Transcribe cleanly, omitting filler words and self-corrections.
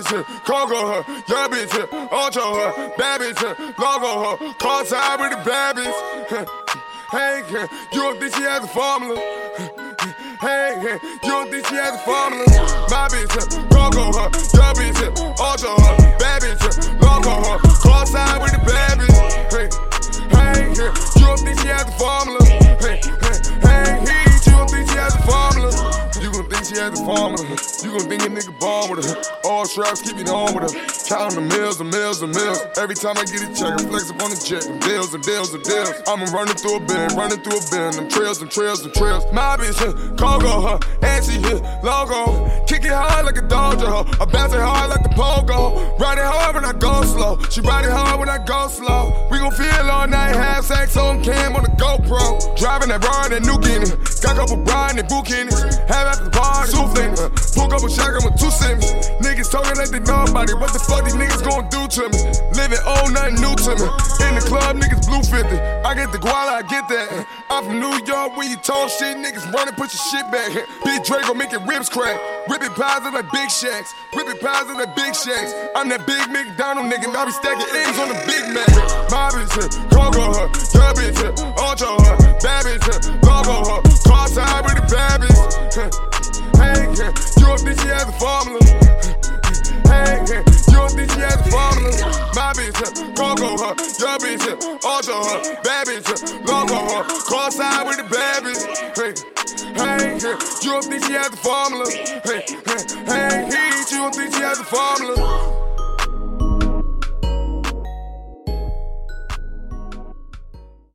bitch here, Congo her, your bitch here, Ocho her, bad bitch here, Logo her, call time with the bad bitch. Hey, you don't think she has a formula? Hey, you don't think she has a formula? My bitch here, Congo her, your bitch here, Ocho her, bad bitch here, Logo her, call time with the bad bitch. Hey, you don't think she has a formula? Hey, you don't think she has a formula? You gon' think she has a formula. You gon' think a nigga born with her. All straps keep it on with her. Counting the mills and mills and mills. Every time I get a check, I flex up on the jet. And deals and deals and deals. I'm running through a bin, Them trails, them trails, them trails. My bitch here, Congo her, and she here, Logo. Kick it hard like a Dodger hoe. I bounce it hard like the pogo. Ride it hard when I go slow. She ride it hard when I go slow. We gon' feel all night, half sex on cam on the GoPro. Driving that bar in that new Guinea. Got a couple Brian and Buchanan. Have after the party, souffle. Pull up a shotgun with 2 cents. Niggas talking like they know about it. What the fuck these niggas gon' do to me? Living old, nothing new to me. In the club, niggas blue 50. I get the guala, I get that. I'm from New York, when you talk shit, niggas running, put your shit back. Big Draco making ribs crack. Ripping pies like Big Shacks. Ripping pies like Big Shacks. I'm that big McDonald nigga. I be stacking eggs on the Big Mac. My bitch here, Congo her, your bitch here, Ocho her, bad bitch here, Logo her, car time with the bad bitch. Hey, you don't think she has a formula? Hey, you don't think she has a formula? My bitch here, Congo her, your bitch here, Ocho her, bad bitch here, Logo her, car time with the bad bitch. Hey, you don't think she has a formula? Hey, you don't think she has a formula?